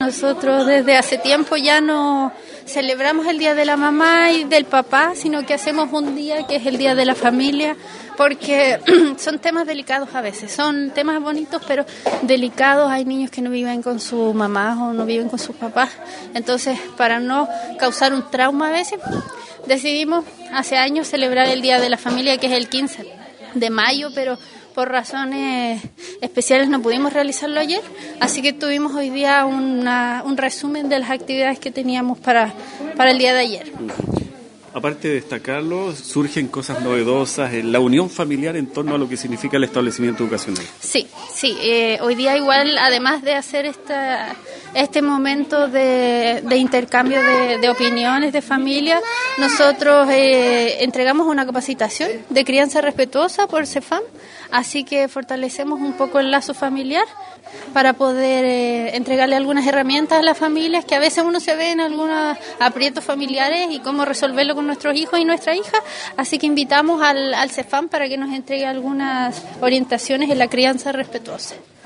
nosotros desde hace tiempo ya no celebramos el Día de la Mamá y del Papá, sino que hacemos un día que es el Día de la Familia, porque son temas delicados a veces, son temas bonitos pero delicados. Hay niños que no viven con su mamá o no viven con sus papás, entonces para no causar un trauma a veces decidimos hace años celebrar el Día de la Familia, que es el 15 de mayo, pero por razones especiales no pudimos realizarlo ayer, así que tuvimos hoy día un resumen de las actividades que teníamos para el día de ayer. Aparte de destacarlo, surgen cosas novedosas en la unión familiar en torno a lo que significa el establecimiento educacional. Sí, hoy día igual, además de hacer este momento de intercambio de opiniones de familia, nosotros entregamos una capacitación de crianza respetuosa por CEFAM, así que fortalecemos un poco el lazo familiar para poder entregarle algunas herramientas a las familias, que a veces uno se ve en algunos aprietos familiares y cómo resolverlo con nuestros hijos y nuestra hija, así que invitamos al CEFAM para que nos entregue algunas orientaciones en la crianza respetuosa.